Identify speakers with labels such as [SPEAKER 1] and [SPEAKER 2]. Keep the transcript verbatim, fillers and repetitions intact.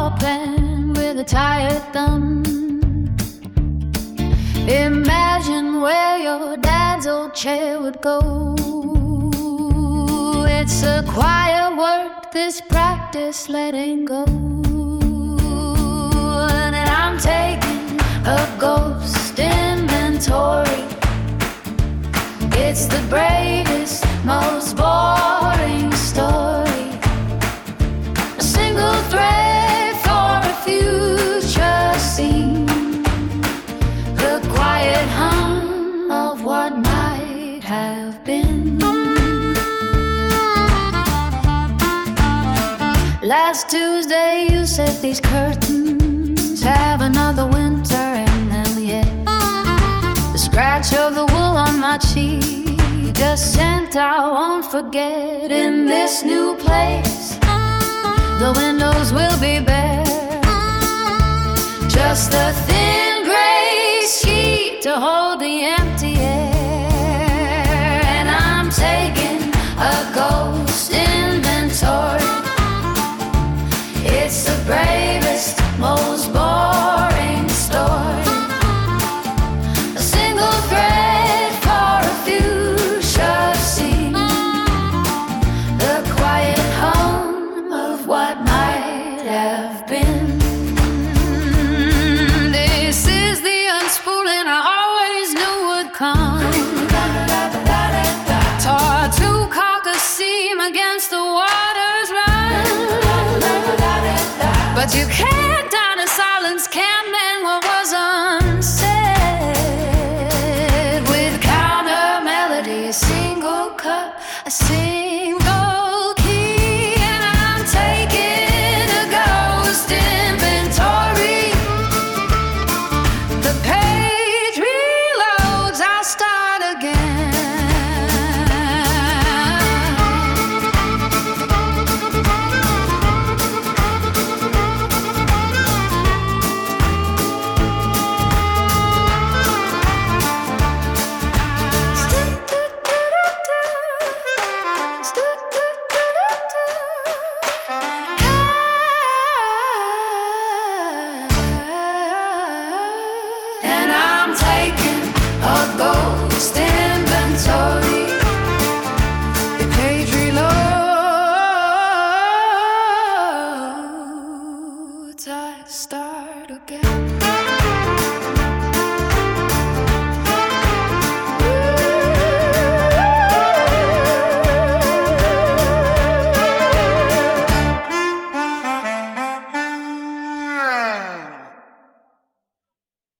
[SPEAKER 1] pen with a tired thumb. Imagine where your dad's old chair would go. It's a quiet work, this practice letting go. And I'm taking a ghost inventory. It's the bravest, most boring story. A single thread for a future scene. The quiet hum of what might have been. Last Tuesday you said these curtains have another winter in them yet. The scratch of the wool on my cheek, a scent I won't forget. In this new place, the windows will be bare. Just a thin gray sheet to hold the empty air. And I'm taking a ghost inventory. It's the bravest, most boring story. A single thread for a future scene. The quiet hum of what might have been. This is the unspooling I always knew would come. Taught to caulk a seam against the water's run. But you can't down in silence, can't mend what was unsaid. With counter melody, a single cup, a single key. And I'm taking a ghost inventory. The page reloads, I'll start again. And I'm taking a ghost inventory. The page reloads, I start again.